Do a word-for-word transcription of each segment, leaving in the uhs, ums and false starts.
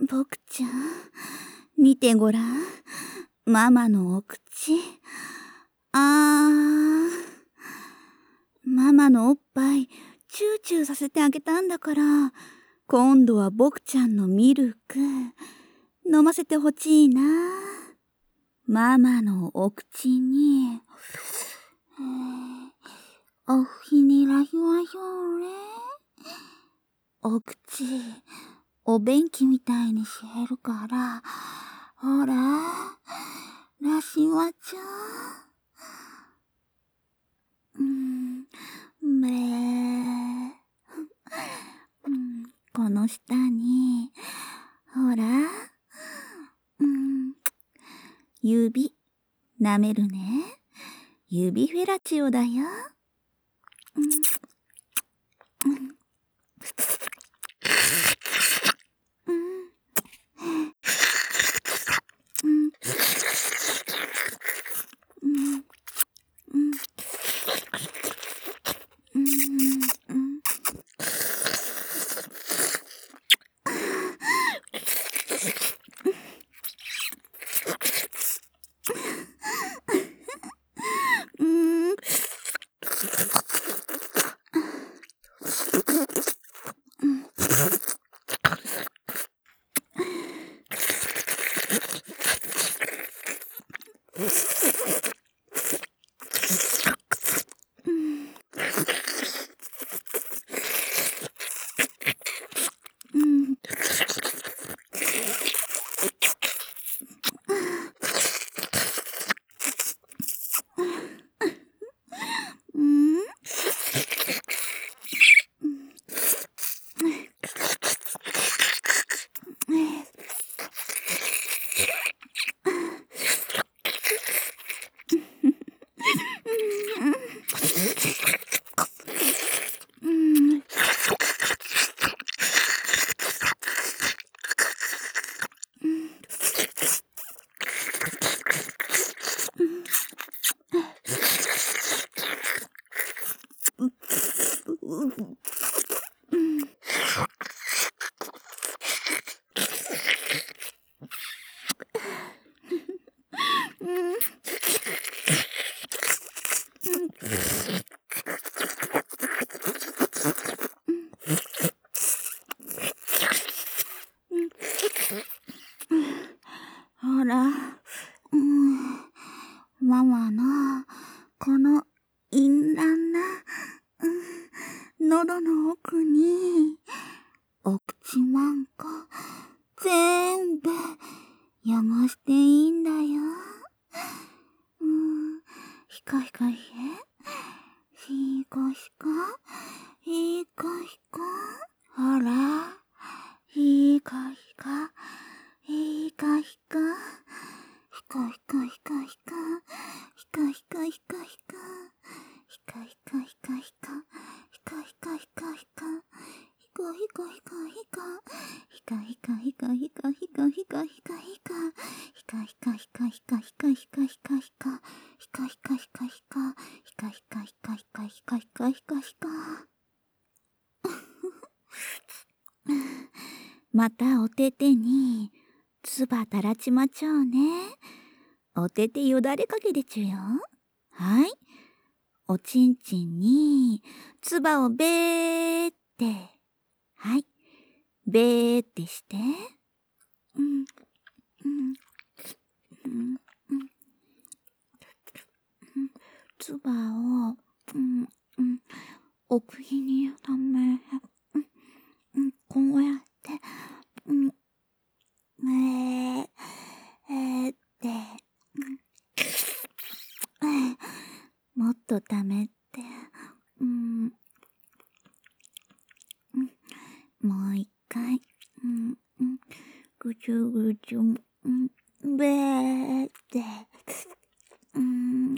ボクちゃん、見てごらん。ママのお口。あー。ママのおっぱい、チューチューさせてあげたんだから、今度はボクちゃんのミルク、飲ませてほしいな。ママのお口に、おひにらひわひょれ。お口、お便器みたいにしえるから、ほら、らしわちゃん。うん、めー。うん、この下に、ほら、うん、指、舐めるね。指フェラチオだよ。うんうんうんうんうんうんうんうんうんうんうんほら、うん、ママのこの淫乱な、うん、喉の奥にお口まんこ全部汚していいんだよ。うん、ひかひかひえ、ひこひこ、ひこひこ、ほら、ひこひこ、ひこひこ、ひこひこひこひこ、ひこひこひこひこ、ひこひこひこひこ、ひこひこひこひこ、ひこひこひこひこ、ひこひこひこひこひこひこひこひこ、ひこひこひこひこひこひこひこひこ、ひこひこひこひこ、ひこひこひこひこひこひこひこひこ。またおててにつばたらちまちょうね。おててよだれかけでちゅよ。はい。おちんちんにつばをべーって。はい。べーってして。うんうんうんうんつばをうんうん奥ひにためうんうんこうやってうんえーえーってうんもっとためてうんうんもう一回うんうんぐちゅぐちゅうんべーってうん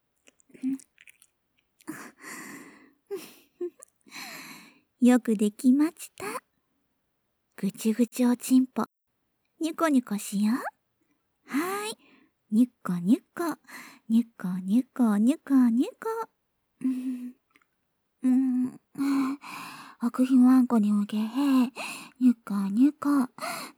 よくできました。ぐちゅぐちゅおちんぽ。にこにこしよう。はーい。にっこにっこ。にっこにっこにっこにっこ。うん。うん。あくひわんこにおげへ。にっこにっこ。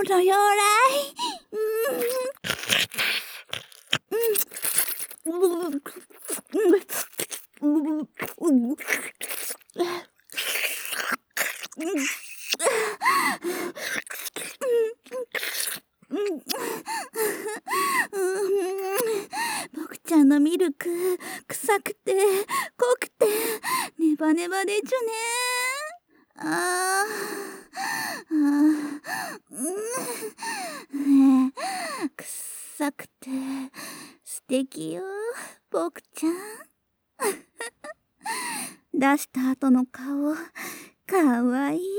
のよらい。うん。うん。僕ちゃんのミルク臭くて濃くてネバネバでちゅね。あーあー、うん、ねえ、臭くて素敵よ僕ちゃん。出した後の顔かわいい。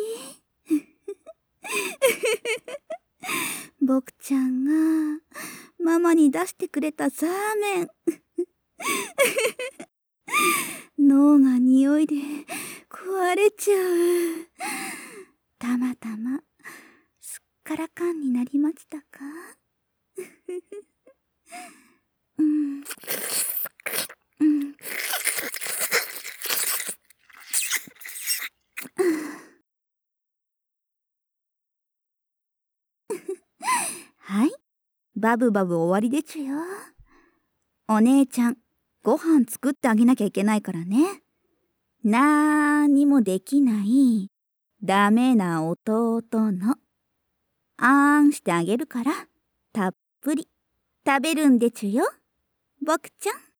僕ちゃんがママに出してくれたザーメン。脳が匂いで壊れちゃう。たまたますっからかんになりましたか？うん、うん。はい、バブバブ終わりでちゅよ。お姉ちゃん、ご飯作ってあげなきゃいけないからね。なーにもできないダメな弟の。あーんしてあげるから、たっぷり食べるんでちゅよ、僕ちゃん。